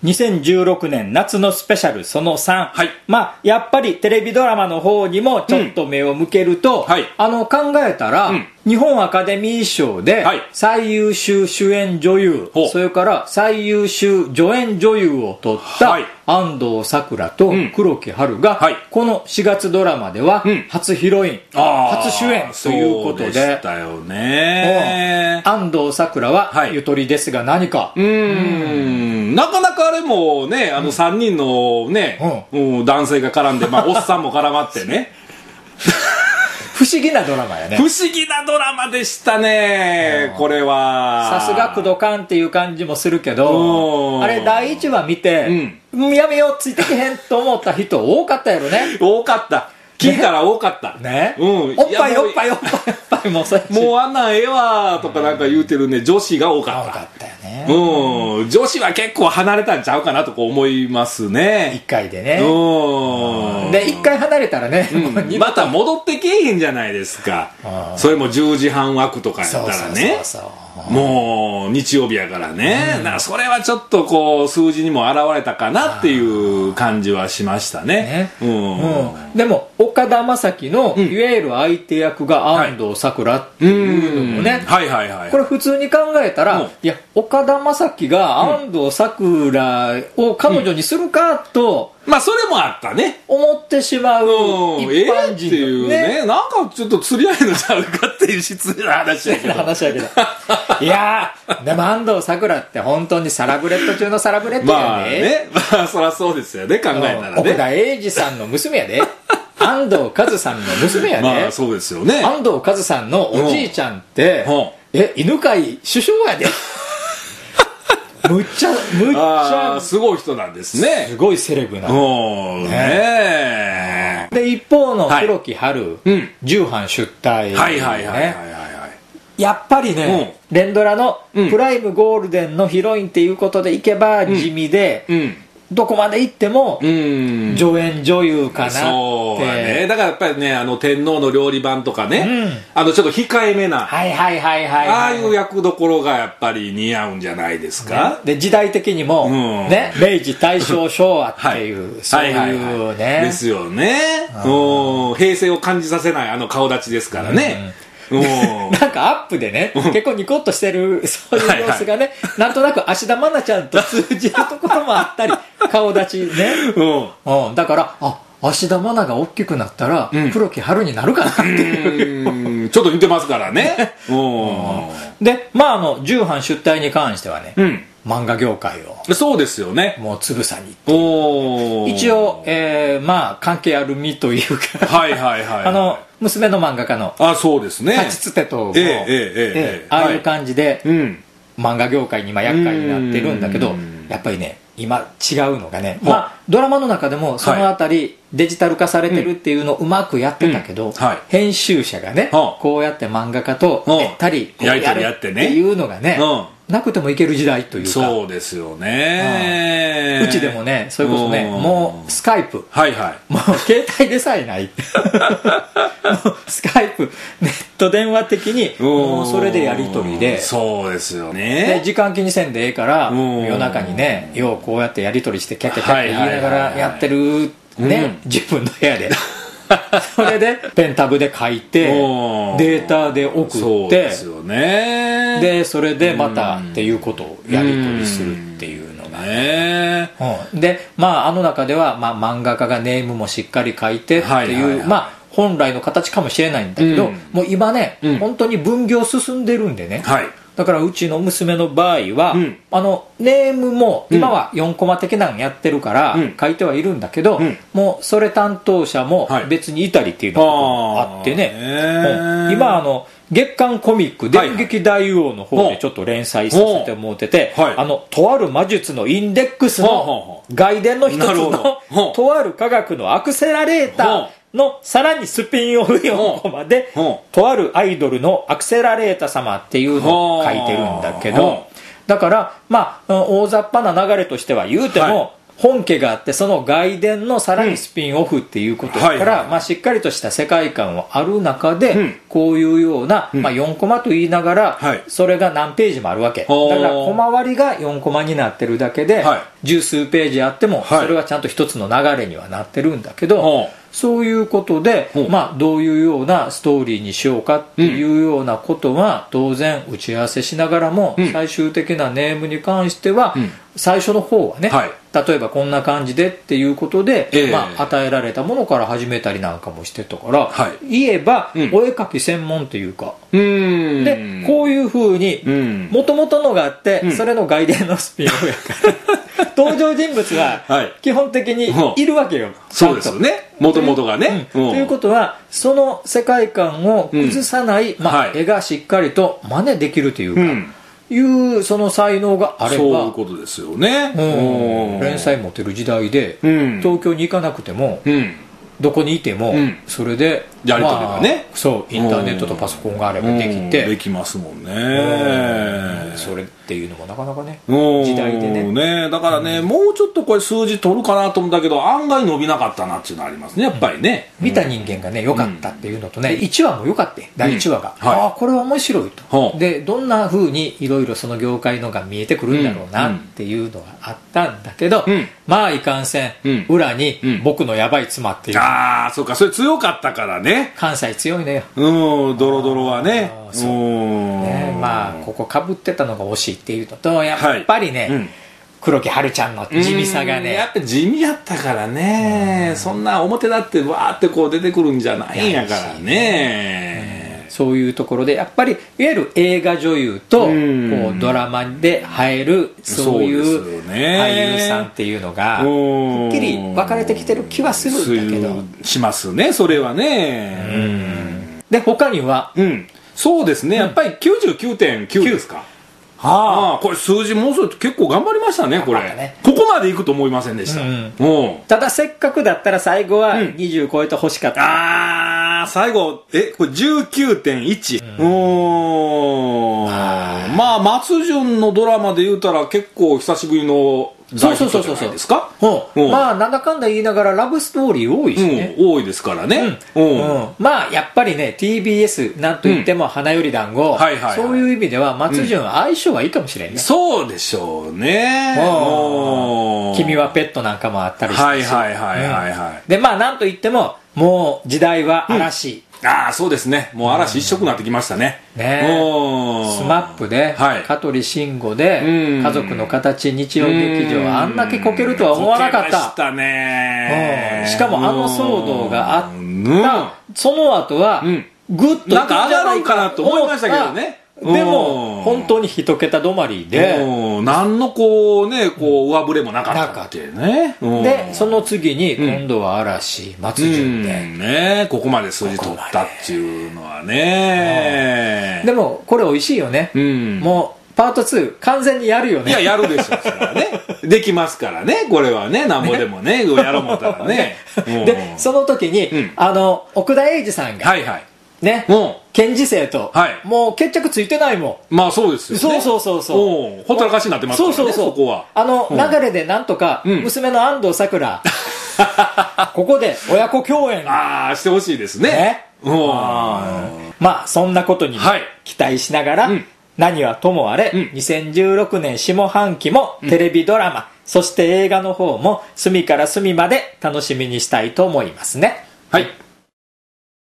2016年夏のスペシャルその3、 はい、 やっぱりテレビドラマの方にもちょっと目を向けると、 はい、 考えたら、日本アカデミー賞で最優秀主演女優、それから最優秀助演女優を取った安藤サクラと黒木華が、この4月ドラマでは初ヒロイン、初主演ということで、 そうでしたよね。 安藤サクラはゆとりですが何か、 なかなかあれもね、3人のね、男性が絡んで、おっさんも絡まってね不思議なドラマやね。 不思議なドラマでしたね、これは。 さすが工藤館っていう感じもするけど、あれ第1話見て、やめようついてけへんと思った人多かったやろね。 多かった。聞いたら多かったね。おっぱいおっぱいおっぱいもうそれもうあんなんええわとかなんか言うてるね、女子が多かった。 多かったよね。 女子は結構離れたんちゃうかなとか思いますね。 1回でね。で1回離れたらね、 また戻ってけえへんじゃないですか。それも10時半枠とかやったらね、もう日曜日やからね、だからそれはちょっとこう数字にも表れたかなっていう感じはしましたね。 でも岡田将生のいわゆる相手役が安藤サクラっていうのもね、これ普通に考えたら、いや岡田将生が安藤サクラを彼女にするかと、 それもあったね、 思ってしまう一般人っていうね、なんかちょっと釣り合いのちゃうかっていう失礼な話やけどいやでも安藤サクラって本当にサラブレッド中のサラブレッドやで。 そりゃそうですよね、考えたらね。 奥田英二さんの娘やで安藤和さんの娘やで。 そうですよね。 安藤和さんのおじいちゃんって犬飼首相やでむっちゃすごい人なんですね。 すごいセレブなね。 で一方の黒木華、重版出退やっぱりね、連ドラのプライムゴールデンのヒロインっていうことでいけば地味で、どこまで行っても助演女優かなって。 そうね。だからやっぱりね、天皇の料理番とかね、ちょっと控えめな、ああいう役どころがやっぱり似合うんじゃないですか。 で時代的にもね、明治大正昭和っていうそういうねですよね。平成を感じさせない顔立ちですからね。 なんかアップでね、結構ニコッとしてるそういう様子がね、なんとなく芦田愛菜ちゃんと通じるところもあったり、顔立ちね、だから芦田愛菜が大きくなったら、黒木華になるかなっていうちょっと似てますからね。 で重版出退に関してはね、漫画業界をそうですよね、 もうつぶさに一応、関係ある身というか娘の漫画家のそうですね、 立ちつてともああいう感じで漫画業界に今厄介になってるんだけど、やっぱりね今違うのがね、ドラマの中でもそのあたりデジタル化されてるっていうのをうまくやってたけど、編集者がねこうやって漫画家とべったりこうやるっていうのがねなくてもいける時代というか。 そうですよね。 うちでもね、それこそね、もうスカイプ、もう携帯でさえないもうスカイプネット電話的にもうそれでやり取りで、 そうですよね。 時間気にせんでええから夜中にね、ようこうやってやり取りしてキャッキャキャッキャ言いながらやってるね、自分の部屋でそれでペンタブで書いてデータで送って、 そうですよね。 でそれでまたっていうことをやり取りするっていうのがね、で中では漫画家がネームもしっかり書いてっていう本来の形かもしれないんだけど、もう今ね本当に分業進んでるんでね、だからうちの娘の場合は、ネームも今は4コマ的なのやってるから書いてはいるんだけど、もうそれ担当者も別にいたりっていうのがあってね、今月刊コミック電撃大王の方でちょっと連載させてもらってて、とある魔術のインデックスの外伝の一つのとある科学のアクセラレーターのさらにスピンオフ4コマでとあるアイドルのアクセラレータ様っていうのを書いてるんだけど、だから大雑把な流れとしては言うても本家があってその外伝のさらにスピンオフっていうことだから、まあ、しっかりとした世界観はある中で、こういうような、まあ、4コマと言いながら、それが何ページもあるわけだからコマ割りが4コマになってるだけで、十数ページあってもそれはちゃんと一つの流れにはなってるんだけど、そういうことで、まあ、どういうようなストーリーにしようかっていうようなことは当然打ち合わせしながらも、最終的なネームに関しては、最初の方はね、例えばこんな感じでっていうことで、まあ、与えられたものから始めたりなんかもしてたから、言えば、お絵描き専門というか、でこういうふうにもともとのがあって、それの外伝のスピンオフやから登場人物は基本的にいるわけよ、 そうですよね、もともとがね、 ということはその世界観を崩さない、まあ、絵がしっかりと真似できるというか、いうその才能があれば、 そういうことですよね、 連載持てる時代で、東京に行かなくても、どこにいても、それでやりとりがね、 そうインターネットとパソコンがあればできて、 できますもんね、 それっていうのもなかなかね時代で ねだからね、もうちょっとこれ数字取るかなと思ったけど案外伸びなかったなっていうのありますね、やっぱりね、 見た人間がね良かったっていうのとね、1話も良かった第1話が、ああこれは面白いと、でどんな風にいろいろその業界のが見えてくるんだろうなっていうのがあったんだけど、まあいかんせん、裏に僕のやばい妻っていう、 ああそうか、それ強かったからね、 関西強いねよ、 ドロドロはね、 まあここかぶってたのが惜しいっていうのと、やっぱりね、黒木華ちゃんの地味さがね、 やっぱ地味やったからね、そんな表だってわーってこう出てくるんじゃないんやからね、 そういうところでやっぱりいわゆる映画女優とこうドラマで映えるそういう俳優さんっていうのがはっきり分かれてきてる気はするんだけど、 しますね、それはね。 で他には、 そうですね、やっぱり 99.9 ですか。これ数字もうすると結構頑張りましたね、これ、ここまでいくと思いませんでした、 ただせっかくだったら最後は20超えて欲しかった、 最後これ 19.1、まあ松潤のドラマで言うたら結構久しぶりの大ヒットじゃないですか。 まあなんだかんだ言いながらラブストーリー多いしね、 多いですからね、 まあやっぱりね TBS なんといっても花より団子、そういう意味では松潤相性はいいかもしれんね、 そうでしょうね、 君はペットなんかもあったりしてし、でまあなんといってももう時代は嵐、 そうですね、もう嵐一色になってきましたね、 スマップで、香取慎吾で、家族の形日曜劇場、あんだけこけるとは思わなかった。 こけましたね。 しかも騒動があったその後は、グッとなんか上がるかなと思いましたけどね。 でも本当に一桁止まりで、 何のこう上振れもなかったっていうね。 でその次に今度は嵐、松潤で、 ここまで数字取ったっていうのはね。 でもこれ美味しいよね、もうパート2完全にやるよね。 いややるでしょそれはねできますからね、これはね、なんぼでもねやろう思ったらねでその時に、奥田英二さんがね、検事正と、もう決着ついてないもん。 まあそうですよね。 そうほったらかしになってますからね、そこは。 流れでなんとか、娘の安藤サクラ、ここで親子共演してほしいですね。 まあそんなことに期待しながら、何はともあれ、2016年下半期もテレビドラマ、そして映画の方も隅から隅まで楽しみにしたいと思いますね。 はい。